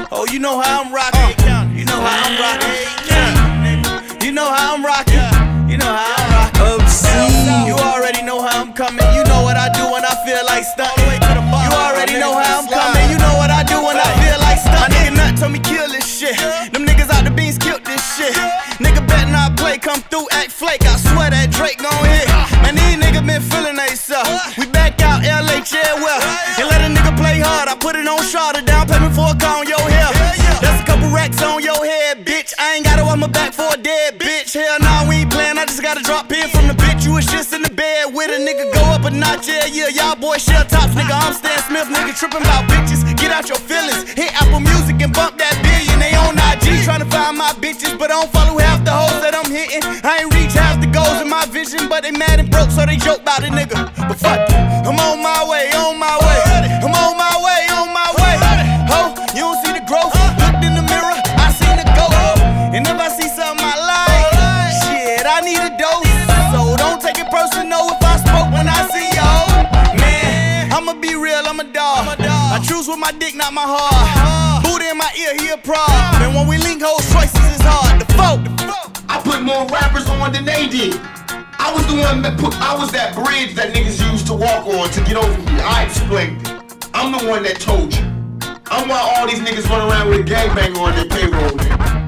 Oh, you know how I'm rocking. You know how I'm rocking. You know how I'm rocking. You know how I'm rocking. You already know how I'm coming. You know what I do when I feel like stunting. You already know how I'm coming. You know what I do when I feel like stunting. My nigga Nut told me kill this shit. Them niggas out the beans killed this shit. Nigga better not play, come through, act flake. I swear that Drake gon' hit. Man, these niggas been feeling they self. We back out LA, yeah, well. And let a nigga play hard. I put it on shorter, down payment for a car on your hair. That's a couple racks on your head, bitch. I ain't gotta watch my back for a dead bitch. Hell nah, we ain't playing. I just gotta drop in from the bitch. You was just in the bed with a nigga, go up a notch, yeah. Y'all boys shell tops, nigga. I'm Stan Smith, nigga, tripping about bitches. Get out your feelings, hit Apple Music and bump that billion. They on IG trying to find my bitches, but I don't follow half the hoes that I'm hitting. I ain't reach half the goals in my vision, but they mad and broke, so they joke about it, nigga. But fuck it, I'm on my way, on my way. I'm on my way, on my way. Ho, you don't see the growth. Looked in the mirror, I seen the go. And if I see something I like, shit, I need a dose. So don't take it personal if I spoke when I see y'all. Man, I'ma be real, I'm a dog. I choose with my dick, not my heart. Buddha in my ear, he a prod. And when we link hoes, choices is hard. The folk. I put more rappers on than they did. I was the one that I was that bridge that niggas used to walk on to get over here. I explained it. I'm the one that told you. I'm why all these niggas run around with a gangbanger on their payroll, nigga.